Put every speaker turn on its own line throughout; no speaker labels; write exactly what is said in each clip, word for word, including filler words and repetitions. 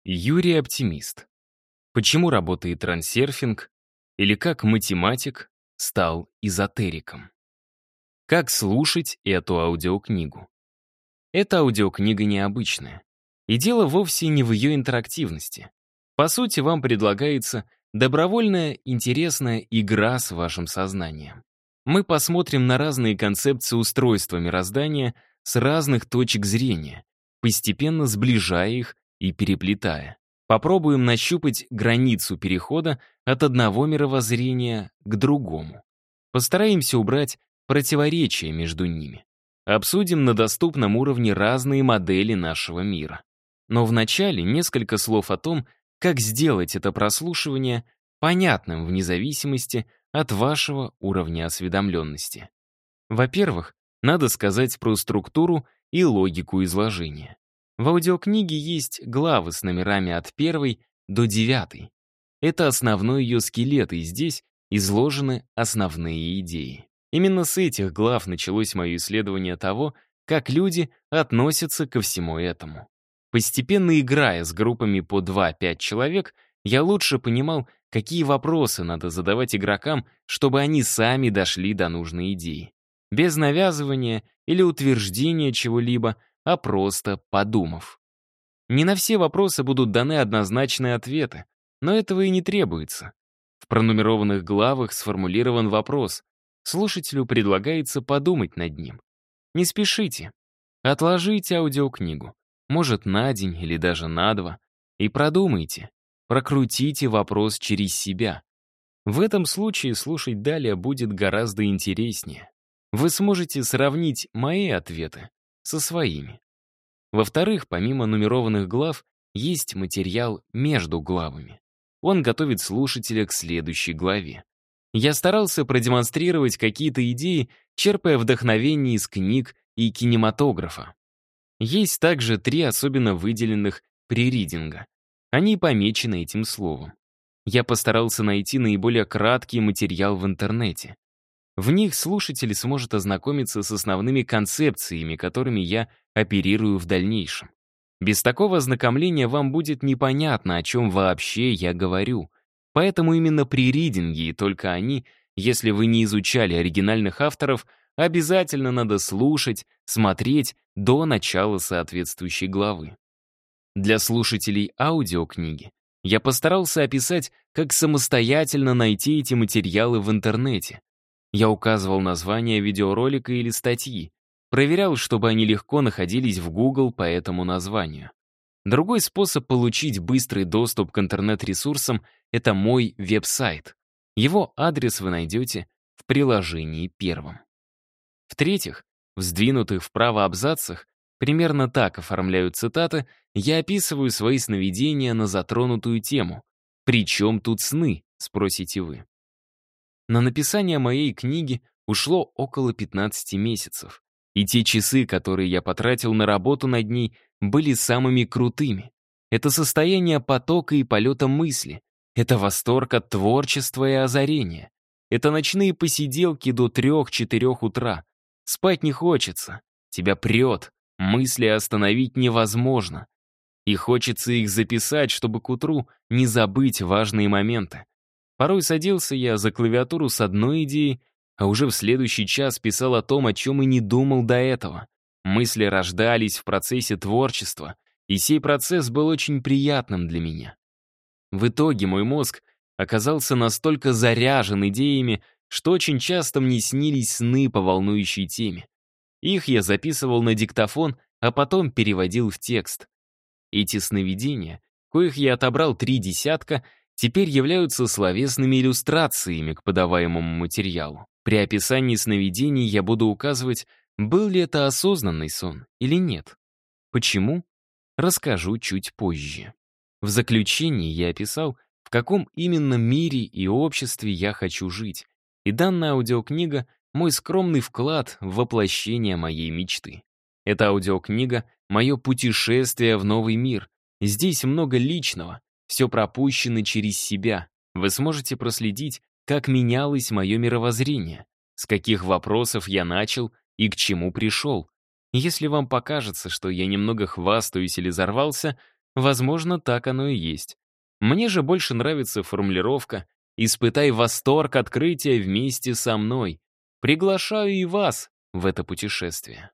Юрий Оптимист. Почему работает трансерфинг? Или как математик стал эзотериком? Как слушать эту аудиокнигу? Эта аудиокнига необычная. И дело вовсе не в ее интерактивности. По сути, вам предлагается добровольная, интересная игра с вашим сознанием. Мы посмотрим на разные концепции устройства мироздания с разных точек зрения, постепенно сближая их и переплетая. Попробуем нащупать границу перехода от одного мировоззрения к другому. Постараемся убрать противоречия между ними. Обсудим на доступном уровне разные модели нашего мира. Но вначале несколько слов о том, как сделать это прослушивание понятным вне зависимости от вашего уровня осведомленности. Во-первых, надо сказать про структуру и логику изложения. В аудиокниге есть главы с номерами от первой до девятой. Это основной ее скелет, и здесь изложены основные идеи. Именно с этих глав началось мое исследование того, как люди относятся ко всему этому. Постепенно играя с группами по два-пять человек, я лучше понимал, какие вопросы надо задавать игрокам, чтобы они сами дошли до нужной идеи. Без навязывания или утверждения чего-либо, а просто подумав. Не на все вопросы будут даны однозначные ответы, но этого и не требуется. В пронумерованных главах сформулирован вопрос. Слушателю предлагается подумать над ним. Не спешите. Отложите аудиокнигу, может, на день или даже на два, и продумайте, прокрутите вопрос через себя. В этом случае слушать далее будет гораздо интереснее. Вы сможете сравнить мои ответы со своими. Во-вторых, помимо нумерованных глав, есть материал между главами. Он готовит слушателя к следующей главе. Я старался продемонстрировать какие-то идеи, черпая вдохновение из книг и кинематографа. Есть также три особенно выделенных преридинга. Они помечены этим словом. Я постарался найти наиболее краткий материал в интернете. В них слушатель сможет ознакомиться с основными концепциями, которыми я оперирую в дальнейшем. Без такого ознакомления вам будет непонятно, о чем вообще я говорю. Поэтому именно преридинги, и только они, если вы не изучали оригинальных авторов, обязательно надо слушать, смотреть до начала соответствующей главы. Для слушателей аудиокниги я постарался описать, как самостоятельно найти эти материалы в интернете. Я указывал название видеоролика или статьи, проверял, чтобы они легко находились в Google по этому названию. Другой способ получить быстрый доступ к интернет-ресурсам — это мой веб-сайт. Его адрес вы найдете в приложении первом. В-третьих, в сдвинутых вправо абзацах, примерно так оформляю цитаты, я описываю свои сновидения на затронутую тему. «При чем тут сны?» — спросите вы. На написание моей книги ушло около пятнадцати месяцев, и те часы, которые я потратил на работу над ней, были самыми крутыми. Это состояние потока и полета мысли, это восторг от творчества и озарения, это ночные посиделки до трех-четырех утра. Спать не хочется, тебя прет, мысли остановить невозможно. И хочется их записать, чтобы к утру не забыть важные моменты. Порой садился я за клавиатуру с одной идеей, а уже в следующий час писал о том, о чем и не думал до этого. Мысли рождались в процессе творчества, и сей процесс был очень приятным для меня. В итоге мой мозг оказался настолько заряжен идеями, что очень часто мне снились сны по волнующей теме. Их я записывал на диктофон, а потом переводил в текст. Эти сновидения, коих я отобрал три десятка, теперь являются словесными иллюстрациями к подаваемому материалу. При описании сновидений я буду указывать, был ли это осознанный сон или нет. Почему? Расскажу чуть позже. В заключении я описал, в каком именно мире и обществе я хочу жить, и данная аудиокнига — мой скромный вклад в воплощение моей мечты. Эта аудиокнига — мое путешествие в новый мир. Здесь много личного, все пропущено через себя. Вы сможете проследить, как менялось мое мировоззрение, с каких вопросов я начал и к чему пришел. Если вам покажется, что я немного хвастаюсь или взорвался, Возможно, так оно и есть. Мне же больше нравится формулировка «Испытай восторг открытия вместе со мной». Приглашаю и вас в это путешествие.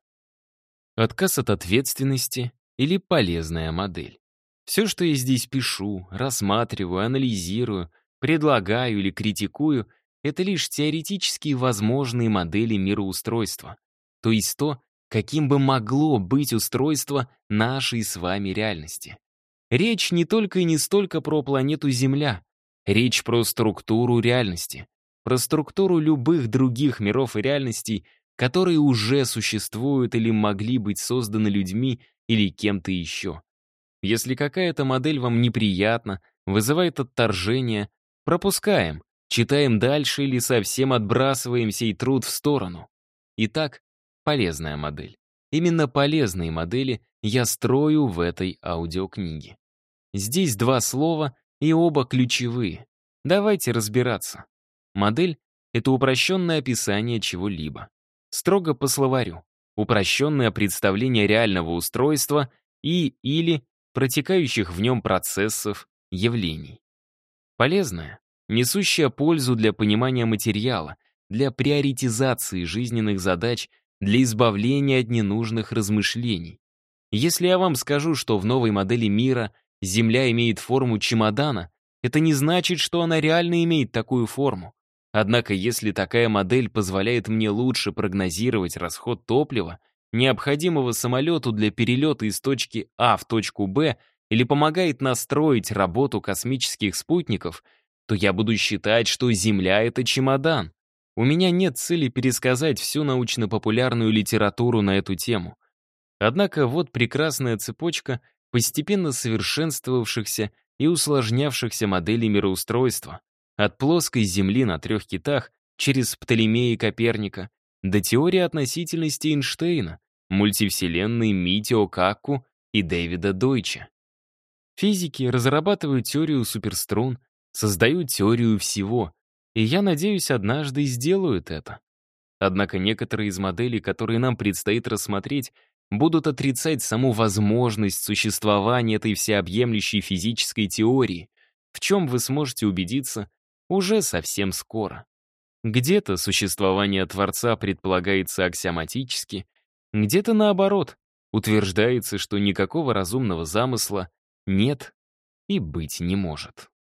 Отказ от ответственности или полезная модель. Все, что я здесь пишу, рассматриваю, анализирую, предлагаю или критикую, это лишь теоретически возможные модели мироустройства. То есть то, каким бы могло быть устройство нашей с вами реальности. Речь не только и не столько про планету Земля. Речь про структуру реальности. Про структуру любых других миров и реальностей, которые уже существуют или могли быть созданы людьми или кем-то еще. Если какая-то модель вам неприятна, вызывает отторжение, пропускаем, читаем дальше или совсем отбрасываем сей труд в сторону. Итак, полезная модель. Именно полезные модели я строю в этой аудиокниге. Здесь два слова и оба ключевые. Давайте разбираться. Модель — это упрощенное описание чего-либо. Строго по словарю. Упрощенное представление реального устройства и или протекающих в нем процессов, явлений. Полезное, несущее пользу для понимания материала, для приоритизации жизненных задач, для избавления от ненужных размышлений. Если я вам скажу, что в новой модели мира Земля имеет форму чемодана, это не значит, что она реально имеет такую форму. Однако, если такая модель позволяет мне лучше прогнозировать расход топлива, необходимого самолету для перелета из точки А в точку Б, или помогает настроить работу космических спутников, то я буду считать, что Земля — это чемодан. У меня нет цели пересказать всю научно-популярную литературу на эту тему. Однако вот прекрасная цепочка постепенно совершенствовавшихся и усложнявшихся моделей мироустройства, от плоской Земли на трех китах через Птолемея и Коперника до теории относительности Эйнштейна, мультивселенной Митио Какку и Дэвида Дойча. Физики разрабатывают теорию суперструн, создают теорию всего, и я надеюсь, однажды сделают это. Однако некоторые из моделей, которые нам предстоит рассмотреть, будут отрицать саму возможность существования этой всеобъемлющей физической теории, в чем вы сможете убедиться уже совсем скоро. Где-то существование Творца предполагается аксиоматически, где-то наоборот, утверждается, что никакого разумного замысла нет и быть не может.